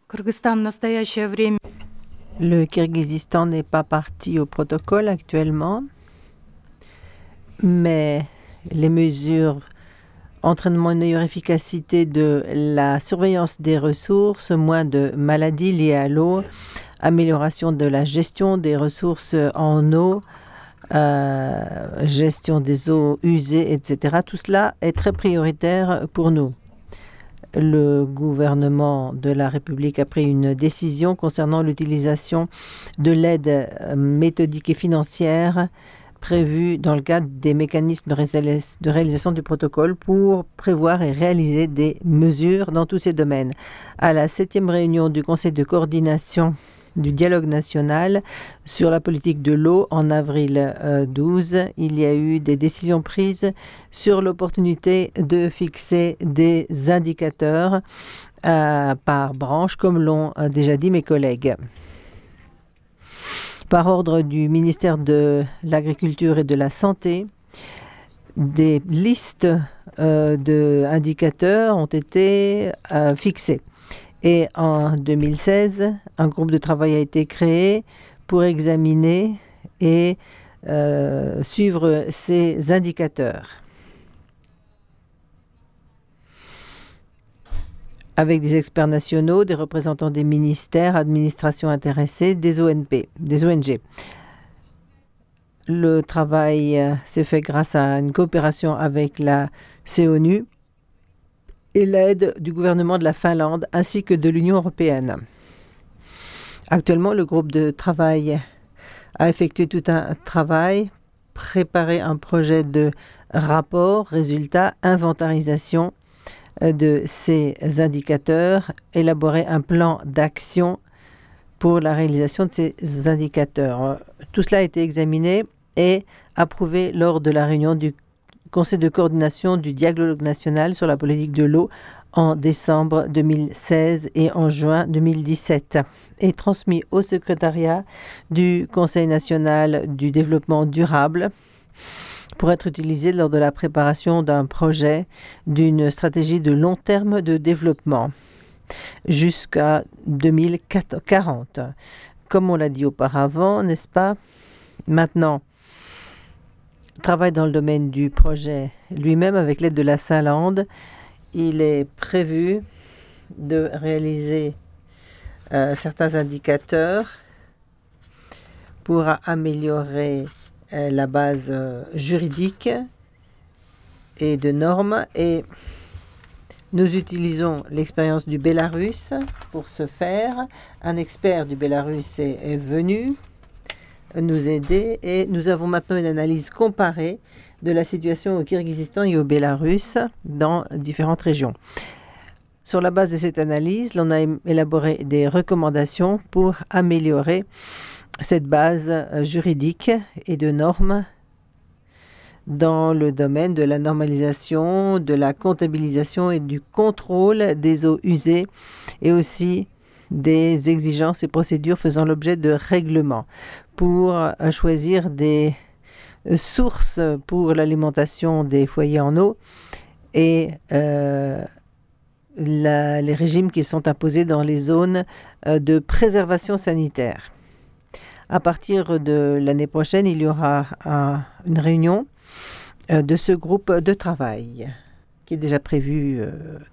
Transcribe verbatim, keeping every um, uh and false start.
Кыргызстан в настоящее время Le Kirghizistan n'est pas parti au protocole actuellement, mais les mesures entraînement une meilleure efficacité de la surveillance des ressources, moins de maladies liées à l'eau, amélioration de la gestion des ressources en eau, euh, gestion des eaux usées, et cetera. Tout cela est très prioritaire pour nous. Le gouvernement de la République a pris une décision concernant l'utilisation de l'aide méthodique et financière prévue dans le cadre des mécanismes de réalisation du protocole pour prévoir et réaliser des mesures dans tous ces domaines. À la septième réunion du Conseil de coordination du dialogue national sur la politique de l'eau en avril douze, il y a eu des décisions prises sur l'opportunité de fixer des indicateurs euh, par branche, comme l'ont déjà dit mes collègues. Par ordre du ministère de l'Agriculture et de la Santé, des listes euh, d'indicateurs ont été euh, fixées. Et en deux mille seize, un groupe de travail a été créé pour examiner et euh, suivre ces indicateurs, avec des experts nationaux, des représentants des ministères, administrations intéressées, des O N P, des O N G. Le travail euh, s'est fait grâce à une coopération avec la C O N U et l'aide du gouvernement de la Finlande ainsi que de l'Union européenne. Actuellement, le groupe de travail a effectué tout un travail, préparé un projet de rapport, résultat, inventarisation de ces indicateurs, élaboré un plan d'action pour la réalisation de ces indicateurs. Tout cela a été examiné et approuvé lors de la réunion du Conseil de coordination du dialogue national sur la politique de l'eau en décembre deux mille seize et en juin deux mille dix-sept, et transmis au secrétariat du Conseil national du développement durable pour être utilisé lors de la préparation d'un projet d'une stratégie de long terme de développement jusqu'à deux mille quarante. Comme on l'a dit auparavant, n'est-ce pas? Maintenant, travail dans le domaine du projet lui-même avec l'aide de la Finlande. Il est prévu de réaliser euh, certains indicateurs pour améliorer euh, la base euh, juridique et de normes, et nous utilisons l'expérience du Bélarus pour ce faire. Un expert du Bélarus est, est venu nous aider et nous avons maintenant une analyse comparée de la situation au Kirghizistan et au Bélarus dans différentes régions. Sur la base de cette analyse, l'on a élaboré des recommandations pour améliorer cette base juridique et de normes dans le domaine de la normalisation, de la comptabilisation et du contrôle des eaux usées, et aussi des exigences et procédures faisant l'objet de règlements pour choisir des sources pour l'alimentation des foyers en eau et euh, la, les régimes qui sont imposés dans les zones de préservation sanitaire. À partir de l'année prochaine, il y aura un, une réunion de ce groupe de travail qui est déjà prévu